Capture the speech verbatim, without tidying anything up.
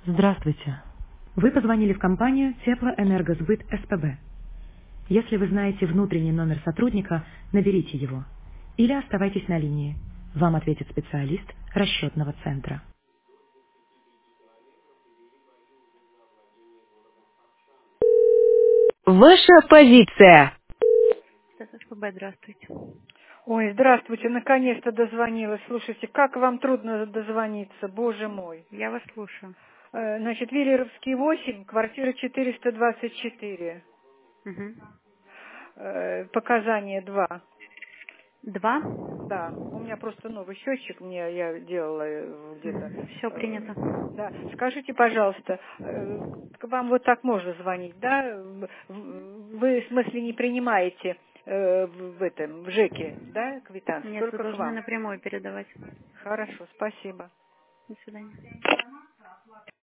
Здравствуйте. Вы позвонили в компанию Теплоэнергосбыт СПБ. Если вы знаете внутренний номер сотрудника, наберите его. Или оставайтесь на линии. Вам ответит специалист расчетного центра. Ваша позиция. СПБ, здравствуйте. Ой, здравствуйте, наконец-то дозвонилась. Слушайте, как вам трудно дозвониться, боже мой. Я вас слушаю. Э, Значит, Виллеровский восемь, квартира четыреста двадцать четыре, Угу. Э, показания два. Два. Да, у меня просто новый счетчик, мне я делала э, где-то. Все э, принято. Да, скажите, пожалуйста, э, к вам вот так можно звонить, да? В- в- Вы, в смысле, не принимаете э, в в этом, в ЖЭКе, да, квитанции, Нет, вы только к должны вам. напрямую передавать. Хорошо, спасибо. До свидания.